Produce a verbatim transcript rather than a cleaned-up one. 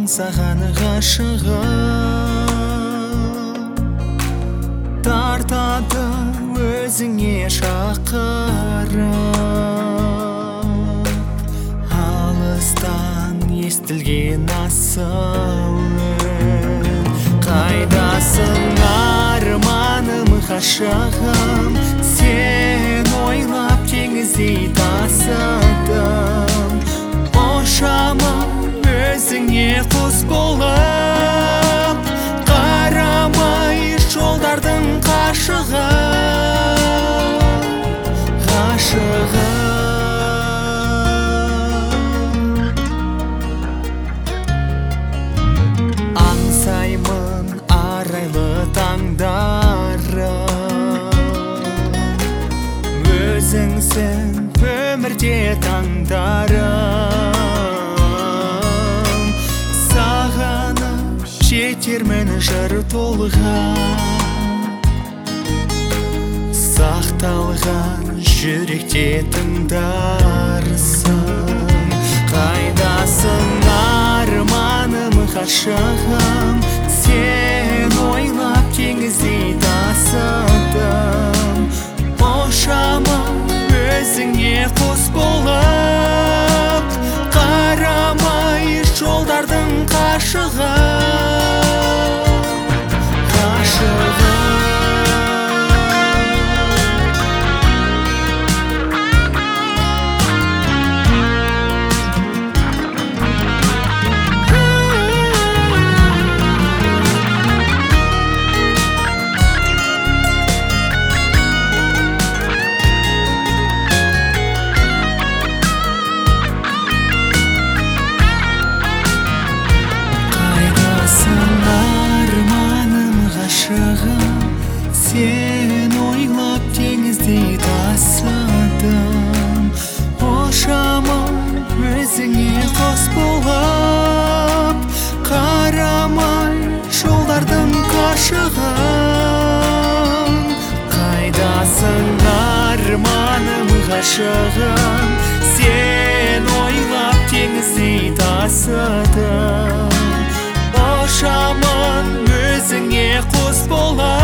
аңсаған ғашығым тартады өзіңе шақырып, алыстан естілген асыл үн. Қайдасың арманым ғашығым, сен ойлап теңіздей тасыдым. Ошамын өзіңе құс болып, қарамай жолдардың қашығым, ғашығым. Аңсаймын арайлы таңдарым, өзіңсің өмірде таңдарым. Сағынып жетермін жыр толған, сақталған жүректе тыңдарсың. Қайдасың арманым ғашығым, сен ойлап теңіздей тасыдым. Ошамын өзіңе құс болып, қарамай жолдардың қашығым, ғашығым. Сен ойлап теңіздей тасыдым. Ошамын өзіңе құс болып, қарамай жолдардың қашығым. Қайдасың арманым ғашығым, сен ойлап теңіздей тасыдым. Ошамын өзіңе құс болып,